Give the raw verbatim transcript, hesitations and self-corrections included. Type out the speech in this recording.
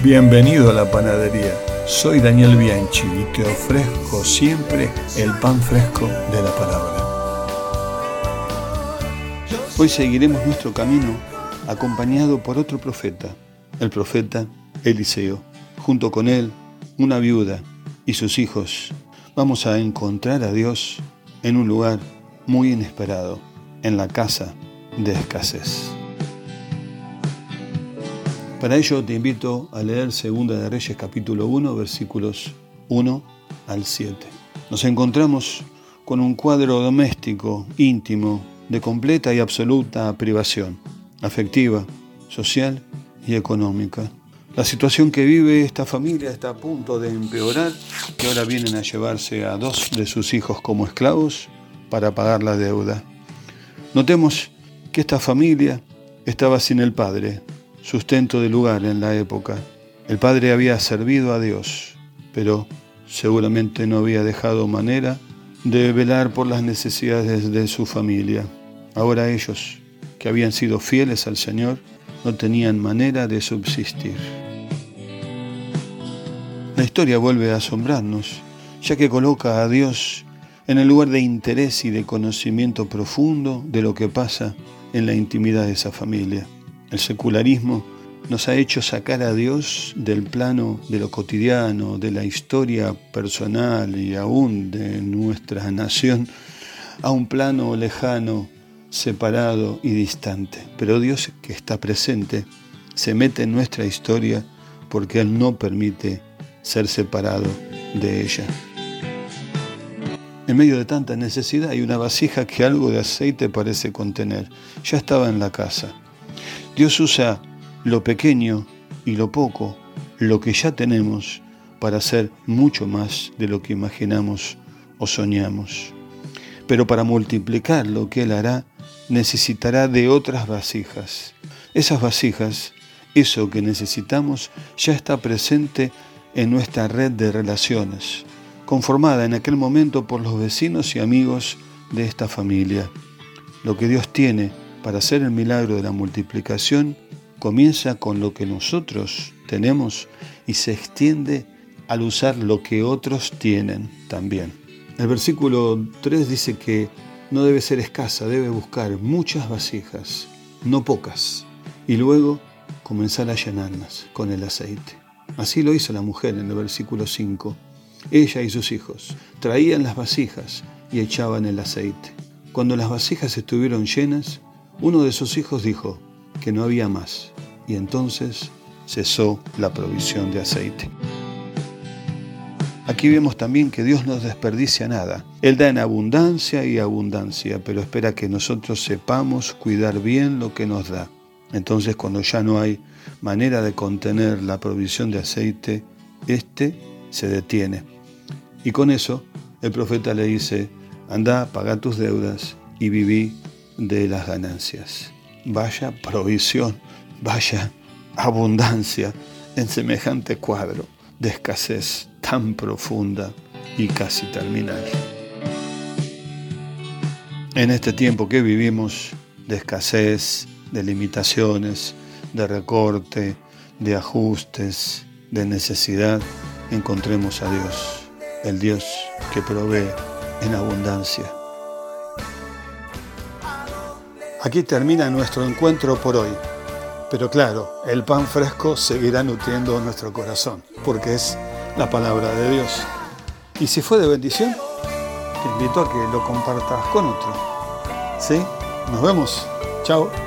Bienvenido a la panadería. Soy Daniel Bianchi y te ofrezco siempre el pan fresco de la palabra. Hoy seguiremos nuestro camino acompañado por otro profeta, el profeta Eliseo. Junto con él, una viuda y sus hijos. Vamos a encontrar a Dios en un lugar muy inesperado, en la casa de escasez. Para ello te invito a leer Segunda de Reyes capítulo uno, versículos uno al siete. Nos encontramos con un cuadro doméstico, íntimo, de completa y absoluta privación, afectiva, social y económica. La situación que vive esta familia está a punto de empeorar, que ahora vienen a llevarse a dos de sus hijos como esclavos para pagar la deuda. Notemos que esta familia estaba sin el padre, sustento del lugar en la época. El padre había servido a Dios, pero seguramente no había dejado manera de velar por las necesidades de su familia. Ahora ellos, que habían sido fieles al Señor, no tenían manera de subsistir. La historia vuelve a asombrarnos, ya que coloca a Dios en el lugar de interés y de conocimiento profundo de lo que pasa en la intimidad de esa familia. El secularismo nos ha hecho sacar a Dios del plano de lo cotidiano, de la historia personal y aún de nuestra nación, a un plano lejano, separado y distante. Pero Dios, que está presente, se mete en nuestra historia porque Él no permite ser separado de ella. En medio de tanta necesidad hay una vasija que algo de aceite parece contener. Ya estaba en la casa. Dios usa lo pequeño y lo poco, lo que ya tenemos, para hacer mucho más de lo que imaginamos o soñamos. Pero para multiplicar lo que Él hará, necesitará de otras vasijas. Esas vasijas, eso que necesitamos, ya está presente en nuestra red de relaciones, conformada en aquel momento por los vecinos y amigos de esta familia. Lo que Dios tiene para hacer el milagro de la multiplicación comienza con lo que nosotros tenemos y se extiende al usar lo que otros tienen también. El versículo tres dice que no debe ser escasa, debe buscar muchas vasijas, no pocas, y luego comenzar a llenarlas con el aceite. Así lo hizo la mujer en el versículo cinco. Ella y sus hijos traían las vasijas y echaban el aceite. Cuando las vasijas estuvieron llenas, uno de sus hijos dijo que no había más, y entonces cesó la provisión de aceite. Aquí vemos también que Dios no desperdicia nada. Él da en abundancia y abundancia, pero espera que nosotros sepamos cuidar bien lo que nos da. Entonces, cuando ya no hay manera de contener la provisión de aceite, este se detiene. Y con eso, el profeta le dice: anda, paga tus deudas y viví de las ganancias. Vaya provisión, vaya abundancia en semejante cuadro de escasez tan profunda y casi terminal. En este tiempo que vivimos de escasez, de limitaciones, de recorte, de ajustes, de necesidad, encontremos a Dios, el Dios que provee en abundancia. Aquí termina nuestro encuentro por hoy, pero claro, el pan fresco seguirá nutriendo nuestro corazón, porque es la palabra de Dios. Y si fue de bendición, te invito a que lo compartas con otro. ¿Sí? Nos vemos. Chao.